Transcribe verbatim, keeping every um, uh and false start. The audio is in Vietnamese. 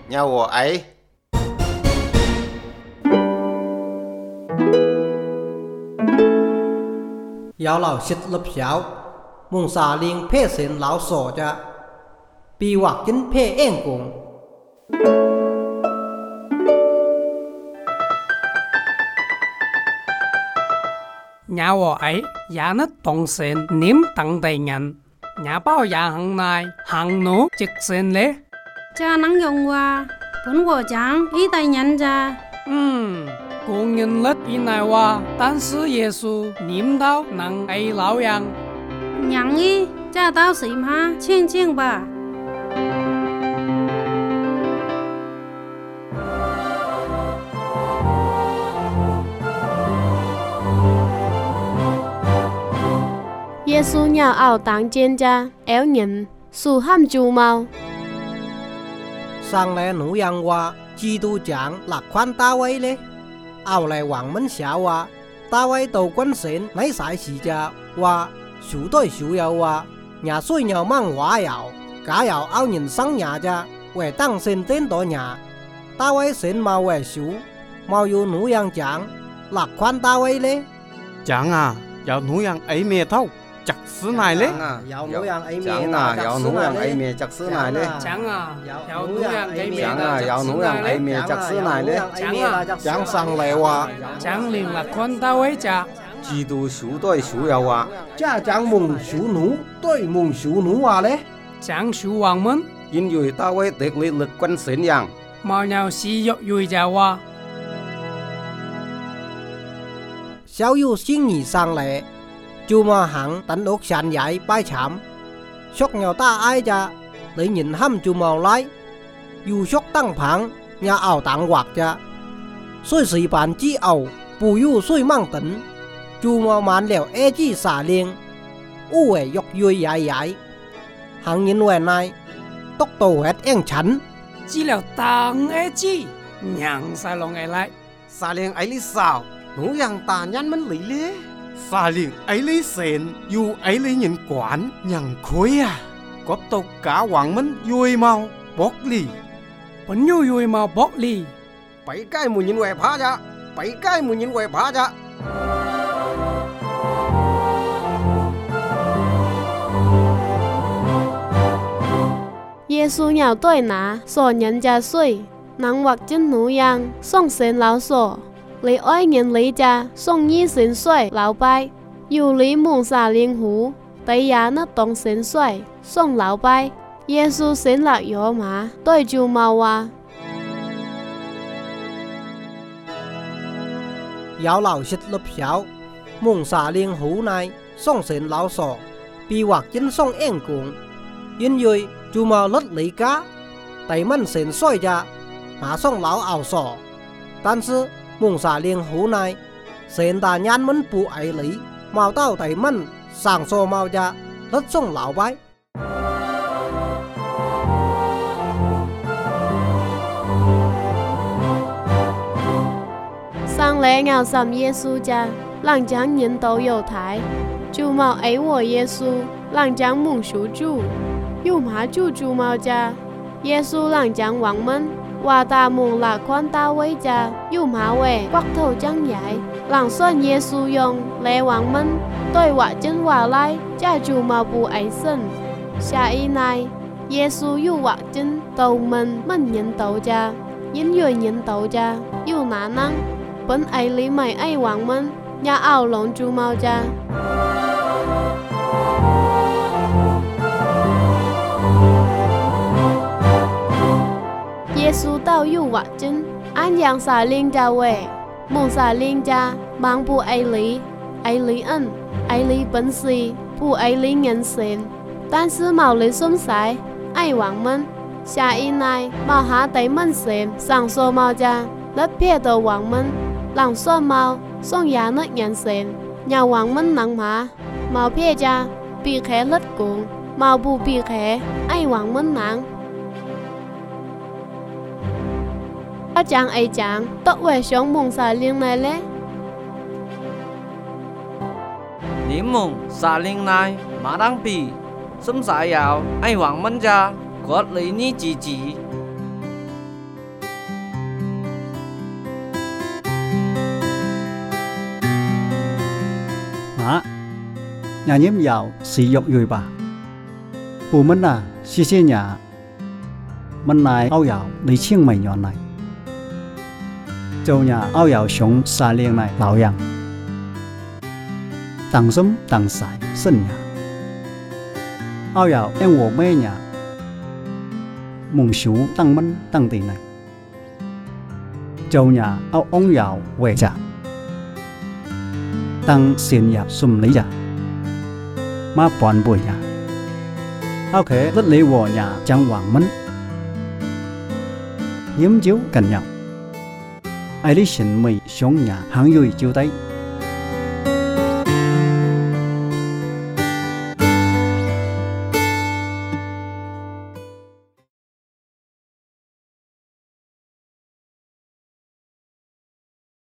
nhà我ấy giáo lão xích lập giáo mong xà liên phê xịn lão sổ cha bị hoặc chính phê en cùng nhà我ấy也能動線念等地人nhà bao giờ hàng này hàng nô trực線lẽ cha năng dùng qua bốn của chẳng ý tay nhận ra ừm công nhân lết ý này qua但是耶穌念到能愛老人 nhận ý cha tao xỉ mà chiên chiên bà Giê-xu nhào ảo táng trên cha éo nhìn su ham chu mau sang lẽ nụ yang qua chi tu chẳng lạc khoan ta quay lẽ ảo lại hoàng mến xả qua ta quay tàu quân xến nấy sải xì cha qua sủ tôi sủ yào qua nhà xuôi nhào mang hóa yào cả yào áo nhìn sang nhà cha quẻ tăng xến tên tổ nhà ta quay xến mau quẻ sủ mau yu nụ yang chẳng lạc khoan ta quay lẽ chẳng à giáo nụ yang ấy mẹ thâu chặt xứ này lẽ giáo nụ yang ấy mẹ chẳng à giáo nụ yang ấy mẹ chặt xứ này lẽ chẳng à giáo nụ yang ấy mẹ chẳng à giáo nụ yang ấy mẹ chặt xứ này lẽ chẳng à chẳng sang lẽ qua chẳng liền là con ta ấy cha 基督數對數有啊， cha chẳng mùng sủ nụ tôi mùng sủ nụ qua lẽ chẳng sủ hoàng mến 因為大衛得力力軍神樣， mau nhau si dục yui cha qua sáu yu xin nhị sang lẽ chú mà hẳn tấn ốc sàn dạy bài chạm sốc nhau ta ai cha lấy nhìn hâm chú màu lái yu sốc tăng phẳng nhà ảo tặng hoạt cha xôi sĩ bản chi ảo bù yu xôi mang tấn chú màu màn lèo e chi xả liên u hệ dục yui dạy dạy hẳn nhìn về này tốc tổ hết em chắn chỉ là tăng ấy chi nhàng sai lòng ấy lại xa liền ấy lý sao nụ yang ta nhăn mến lý lẽ xa liền ấy lý xến dù ấy lý nhìn quản nhằng khối à có tộc cả hoàng mến vui mau bốc lì vẫn yui yui mà bốc lì bảy cái mùi nhìn quẻ phá ra, bảy cái mùi nhìn quẻ phá ra. Giê-xu nhào tôi ná sổ nhân cha xuôi nắng hoặc chân nụ yang song xến lão sổ lấy oi nhân lấy cha song nhi xến xuôi lão bài dù lý mùng xà liên hú tay giá nó tông xến xuôi song lão bài Giê-xu xến lạc yếu mà tôi chú mau à giáo lão xích lập giáo mùng xả liên hú này song xến lão sổ bị hoặc chân song en cùng yên rồi chú màu lất lấy cá tay mân xến xoay ra mà song lão ảo sổ但是mùng xả liên hú này xến ta nhán mân bù ấy lý màu tao tay mân sàng sổ màu ra lất song lão bái sang lễ ngào sầm Giê-xu cha làng trắng nhìn tàu yếu thái chú màu ấy của Giê-xu làng trắng mùng sú chú yêu má chú chú màu cha Giê-xu làng trắng hoàng mân và ta mùng là quan ta với cha yêu má về quắc thầu trắng dạy làng xuân Giê-xu dùng lễ hoàng mân tôi quả chân quả lai cha chú màu bù ấy sân xa y này Giê-xu yêu quả chân tàu mình mình nhìn tàu cha nhìn người nhìn tàu cha yêu ná năng vẫn ấy lý mày ấy hoàng mân nhà ảo lộn chú mau cha Giê-xu tao yêu quả chân anh giang xả liên cha về mong xả liên cha mang bù ấy lý ấy lý ân ấy lý bấn xì bù ấy lý nhân xến但是màu lý xung sái ấy hoàng mân xa y này màu há tay mân xến sang xô mau cha đất phía đầu hoàng mân lòng xuân màu song giá nước nhận xến nhà hoàng mân nắng má màu phía cha bị khé lất cuồng màu bù bị khé ấy hoàng mân nắng các chàng ấy chàng tốt về sống mùng xà liên này lẽ niệm mùng xà liên này mà đang bị xâm xả yào ấy hoàng mân cha gót lấy ní chỉ chỉ má nhà nhiễm giàu sử dụng rồi bà bù mình à xí xí nhà mình này ao giàu lấy chiêng mày nhỏ này châu nhà ao giàu sống xa liên này lão yang tặng sớm tặng sải sân nhà ao giàu em wo mê nhà mùng sú tăng mân tăng tỷ này châu nhà ao ông giàu về trả tăng xiên nhà xùm lấy trả mà bọn bùi nhà ao khế rất lấy wo nhà chẳng hoàng mân hiếm chiếu cần nhau ai lý xin mày xuống nhà hàng yui chiếu tay